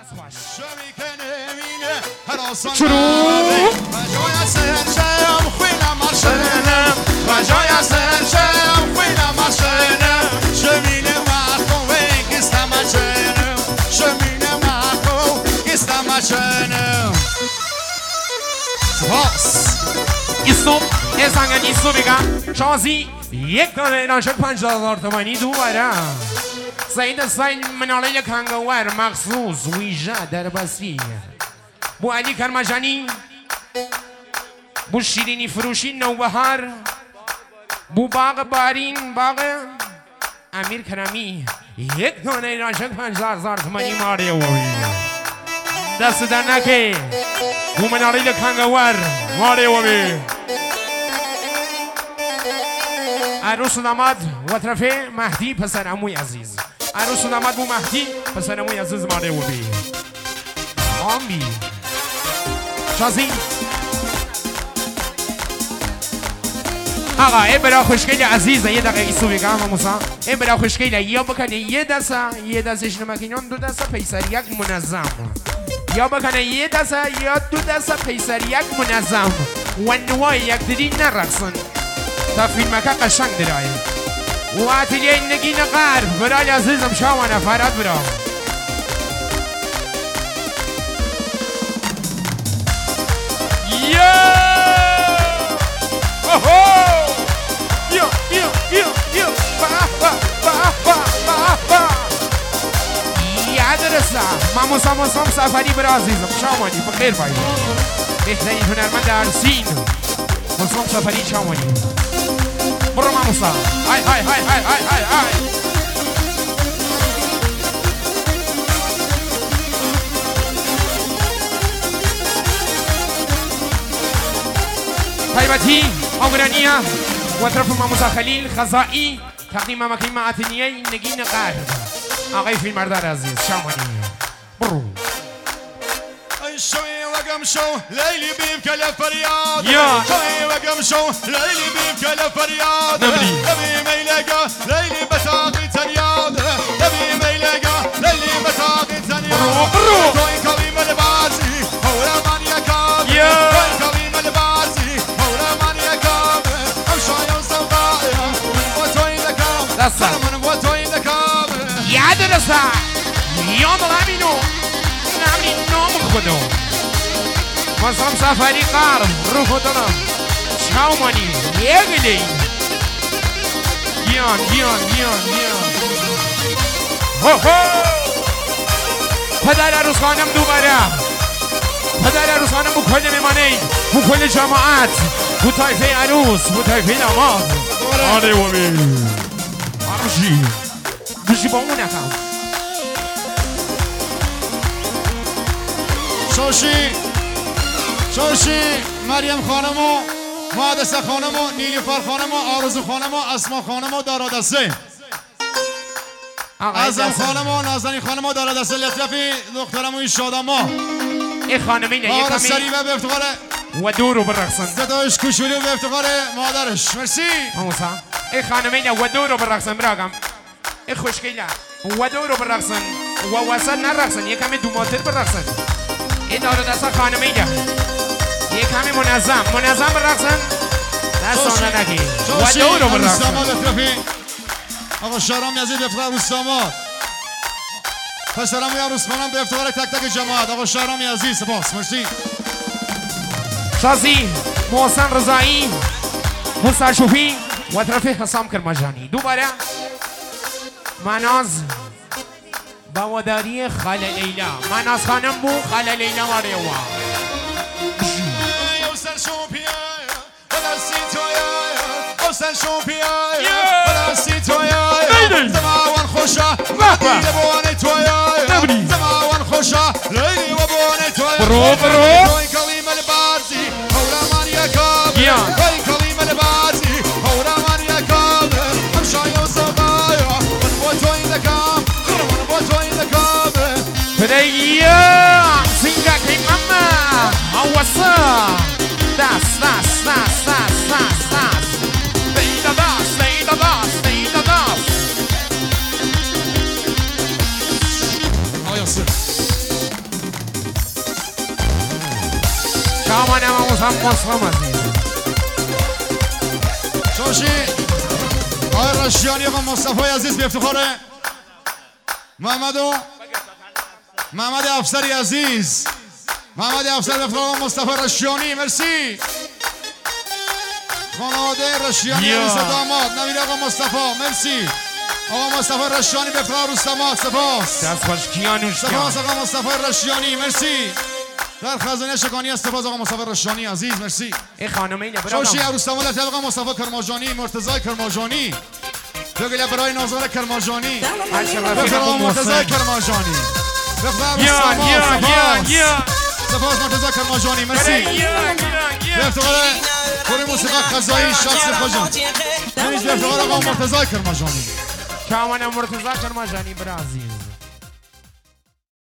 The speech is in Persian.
شروع ایستوب ازنگن ایستو بگم شازی یک دانه ناشد 50,000 تومانی دوباره سعید سعید مناله کنگوار مخصوص ویژه در بسی بو علی کرمجانی بو شیرینی فروشی نوبهار بو باغ بارین باغ امیر کرمی یک دانه ناشد 50,000 تومانی ماره وی دست در نکه بو مناله کنگوار ماره وی عروس و داماد و طرفه مهدی پسر عموی عزیز عروس و داماد بو مهدی پسر عموی عزیز ماره و بی آمی شازی آقا این برای خوشگلی عزیزه یه دقیقه ایسو بگم موسا این برای خوشگلی یا بکنه یه دستش نمکینان دو دسته پیسر یک منظم یا بکنه یه دسته یا دو دسته پیسر یک منظم و نوای یک دیدی نرقصن تا فیلمکه قشنگ درای و اتلیه نگین غرب برای عزیزم شاوانه فراد برا یا اوهو یا یادرسه من موسام سفری برا عزیزم شاوانی بخیر باید بهترین هنرمند درسین موسام سفری شاوانی برو ماموسا های های های های های های های طیبتی آگرانیه و طرف ماموسا خلیل خزائی تقدیم مکیم معتنیه نگین غرب آقای فیلمبردار عزیز شامانی برو شوي وقم شو ليلي بيم كلا فرياد يا شوي وقم شو ليلي بيم كلا فرياد نبني نبي ما يلاقى ليلي بتاقي ترياد نبي ما يلاقى ليلي بتاقي ترياد توي كريم الباسي هولا من يكاب توي كريم الباسي هولا من يكاب امشي وصوغايا من بوتوي ذكاب من بوتوي ذكاب يا درسا يوم الامينو نعمل نوم خدو مصرم سفری قرب رو خودم شاومانی یگلی گیان هو هو پدر عروس خانم دوباره پدر عروس خانم بو کل میمانه بو کل جماعت بو طایفه عروس بو طایفه داماد آره و بی آرشی دوشی با اون نکم شوشی مریم خانم و مهندسه خانم و نیلوفر خانم و آرزو خانم و اسما خانم و دارادسته اعظم خانم و نازنین خانم و دارادسته لطفی دخترم و این شادما این خانمینه یک کمی سریبه به افتخار و دورو برقصن زدایش کوچولو به افتخار مادرش مرسی موسا این خانمینه و دورو برقصن براغم این خوشگیله و دورو برقصن و وسط نرقصن یک کمی دوماتر برقصن این دارادسته خانمینه یک کمی منظم برقصن دستانه نگی و دورو برقصن آقا شهرام یزید به افتخار روستاماد پسرم و عروس خانم به افتخار تک تک جماعت آقا شهرام یزید سپاس مرسی شازی محسن رضایی موسی شوفی و طرف حسام کرمجانی دوباره مناز بواداری خاله لیلا مناز خانم بو خاله لیلا واریوا حسن شوفياي ولا سيتوياي زمان خوشا ليلي بوني توياي زمان خوشا ليلي وبوني توياي برو توي كليم البارزي هولا مانيا كاب توي كليم البارزي هولا مانيا كاب امشي وصبايا من بوتوي ذكاب من بوتوي ذكاب فريا سينجا كي ماما هوسا داس کامانم هم مصرم عزیز شوشی آقای رشیانی آقا مصطفی عزیز به افتخار محمد افسری عزیز محمد افسر به افتخار مصطفی رشیانی مرسی خانواده رشیانی عزیز داماد نوید آقا مصطفی مرسی آقا مصطفی رشیانی به افتخار روستاماد سپاس دست خوش کیانوش سپاس آقا مصطفی رشیانی مرسی در خزانه شکانی است سپاس آقا مصطفی رشیانی عزیز مرسی ای خانم اینه برای شوشی عروستاماد آقا مصطفی کرماجانی مرتضی کرماجانی بگیله برای نازار کرماجانی بفرما مرتضی کرماجانی سپاس مرتضی کرماجانی مرسی به افتخار کور موسیقی خزایی شخص خوشم نمیز به افتخار آقا مرتضی کرماجانی کامانم مرتضی کرماجانی برای عزیز